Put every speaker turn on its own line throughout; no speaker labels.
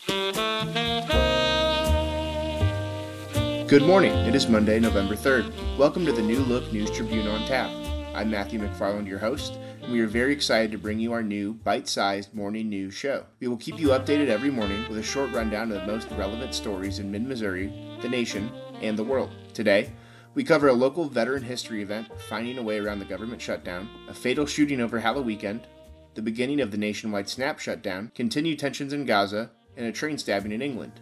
Good morning. It is Monday, November 3rd. Welcome to the New Look News Tribune on Tap. I'm Matthew McFarland, your host, and we are very excited to bring you our new bite-sized morning news show. We will keep you updated every morning with a short rundown of the most relevant stories in mid-Missouri, the nation, and the world. Today, we cover a local veteran history event, finding a way around the government shutdown, a fatal shooting over Halloween weekend, the beginning of the nationwide SNAP shutdown, continued tensions in Gaza, and a train stabbing in England.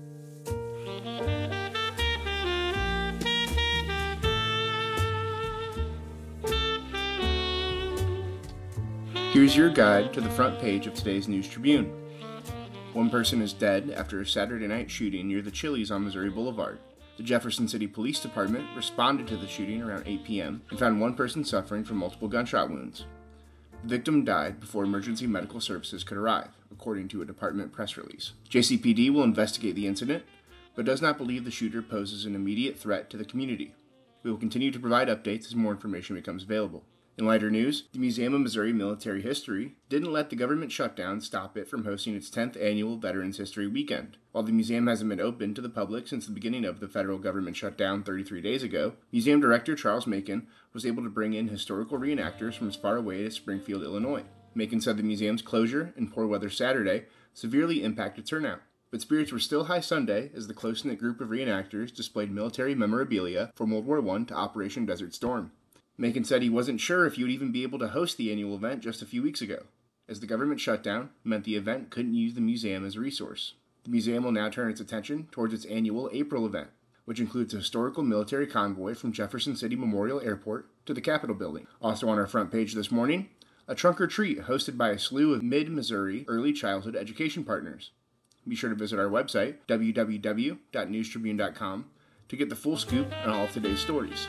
Here's your guide to the front page of today's News Tribune. One person is dead after a Saturday night shooting near the Chili's on Missouri Boulevard. The Jefferson City Police Department responded to the shooting around 8 p.m. and found one person suffering from multiple gunshot wounds. The victim died before emergency medical services could arrive, according to a department press release. JCPD will investigate the incident, but does not believe the shooter poses an immediate threat to the community. We will continue to provide updates as more information becomes available. In lighter news, the Museum of Missouri Military History didn't let the government shutdown stop it from hosting its 10th annual Veterans History Weekend. While the museum hasn't been open to the public since the beginning of the federal government shutdown 33 days ago, Museum Director Charles Macon was able to bring in historical reenactors from as far away as Springfield, Illinois. Macon said the museum's closure and poor weather Saturday severely impacted turnout. But spirits were still high Sunday as the close-knit group of reenactors displayed military memorabilia from World War I to Operation Desert Storm. Macon said he wasn't sure if he would even be able to host the annual event just a few weeks ago, as the government shutdown meant the event couldn't use the museum as a resource. The museum will now turn its attention towards its annual April event, which includes a historical military convoy from Jefferson City Memorial Airport to the Capitol building. Also on our front page this morning, a trunk or treat hosted by a slew of mid-Missouri early childhood education partners. Be sure to visit our website, www.newstribune.com, to get the full scoop on all of today's stories.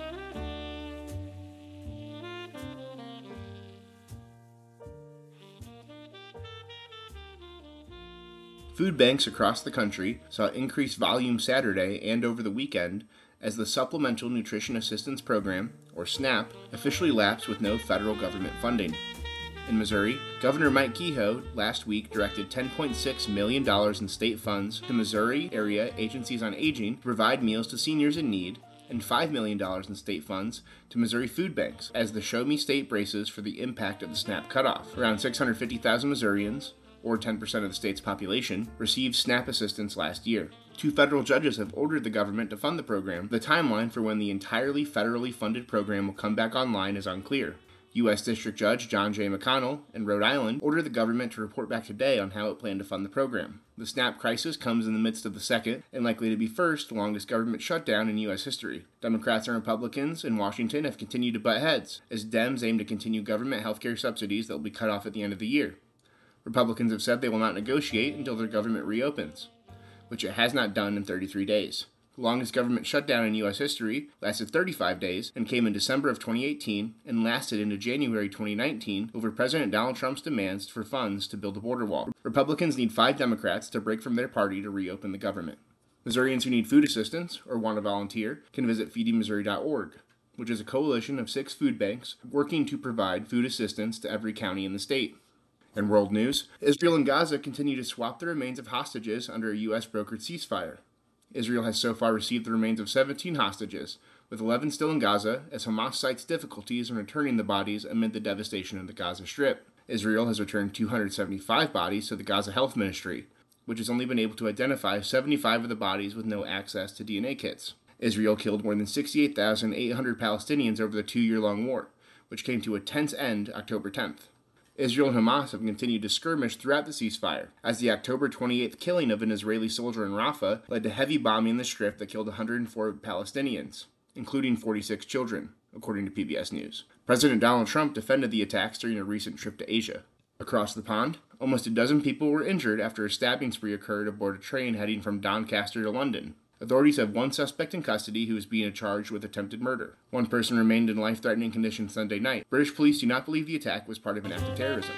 Food banks across the country saw increased volume Saturday and over the weekend as the Supplemental Nutrition Assistance Program, or SNAP, officially lapsed with no federal government funding. In Missouri, Governor Mike Kehoe last week directed $10.6 million in state funds to Missouri area agencies on aging to provide meals to seniors in need, and $5 million in state funds to Missouri food banks as the Show Me State braces for the impact of the SNAP cutoff. Around 650,000 Missourians, or 10% of the state's population, received SNAP assistance last year. 2 federal judges have ordered the government to fund the program. The timeline for when the entirely federally funded program will come back online is unclear. U.S. District Judge John J. McConnell in Rhode Island ordered the government to report back today on how it planned to fund the program. The SNAP crisis comes in the midst of the second, and likely to be first, longest government shutdown in U.S. history. Democrats and Republicans in Washington have continued to butt heads, as Dems aim to continue government health care subsidies that will be cut off at the end of the year. Republicans have said they will not negotiate until their government reopens, which it has not done in 33 days. The longest government shutdown in U.S. history lasted 35 days and came in December of 2018 and lasted into January 2019 over President Donald Trump's demands for funds to build a border wall. Republicans need 5 Democrats to break from their party to reopen the government. Missourians who need food assistance or want to volunteer can visit feedingmissouri.org, which is a coalition of 6 food banks working to provide food assistance to every county in the state. In world news, Israel and Gaza continue to swap the remains of hostages under a U.S. brokered ceasefire. Israel has so far received the remains of 17 hostages, with 11 still in Gaza, as Hamas cites difficulties in returning the bodies amid the devastation of the Gaza Strip. Israel has returned 275 bodies to the Gaza Health Ministry, which has only been able to identify 75 of the bodies with no access to DNA kits. Israel killed more than 68,800 Palestinians over the 2-year-long war, which came to a tense end October 10th. Israel and Hamas have continued to skirmish throughout the ceasefire, as the October 28th killing of an Israeli soldier in Rafah led to heavy bombing in the Strip that killed 104 Palestinians, including 46 children, according to PBS News. President Donald Trump defended the attacks during a recent trip to Asia. Across the pond, almost a dozen people were injured after a stabbing spree occurred aboard a train heading from Doncaster to London. Authorities have one suspect in custody who is being charged with attempted murder. One person remained in life-threatening condition Sunday night. British police do not believe the attack was part of an act of terrorism.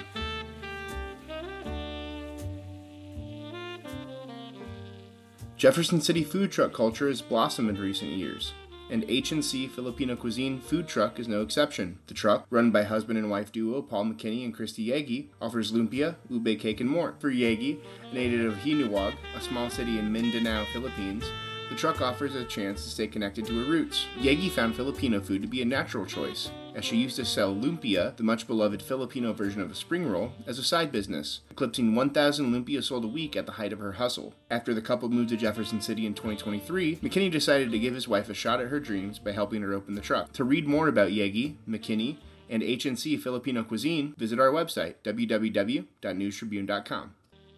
Jefferson City food truck culture has blossomed in recent years. and H&C Filipino Cuisine food truck is no exception. The truck, run by husband and wife duo Paul McKinney and Christy Yegi, offers lumpia, ube cake, and more. For Yegi, a native of Hinuwag, a small city in Mindanao, Philippines, the truck offers a chance to stay connected to her roots. Yegi found Filipino food to be a natural choice, as she used to sell lumpia, the much-beloved Filipino version of a spring roll, as a side business, eclipsing 1,000 lumpia sold a week at the height of her hustle. After the couple moved to Jefferson City in 2023, McKinney decided to give his wife a shot at her dreams by helping her open the truck. To read more about Yegi, McKinney, and H&C Filipino Cuisine, visit our website, www.newstribune.com.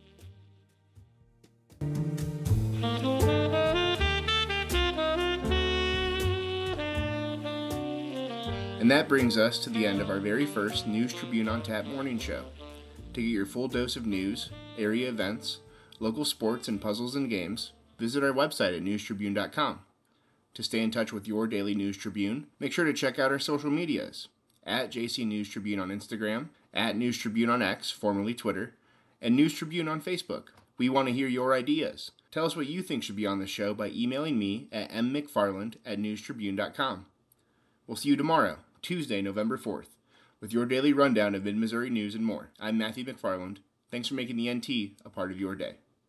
And that brings us to the end of our very first News Tribune on Tap morning show. To get your full dose of news, area events, local sports, and puzzles and games, visit our website at newstribune.com. To stay in touch with your daily News Tribune, make sure to check out our social medias, at JC News Tribune on Instagram, at News Tribune on X, formerly Twitter, and News Tribune on Facebook. We want to hear your ideas. Tell us what you think should be on the show by emailing me at mmcfarland@newstribune.com. We'll see you tomorrow, Tuesday, November 4th, with your daily rundown of Mid-Missouri news and more. I'm Matthew McFarland. Thanks for making the NT a part of your day.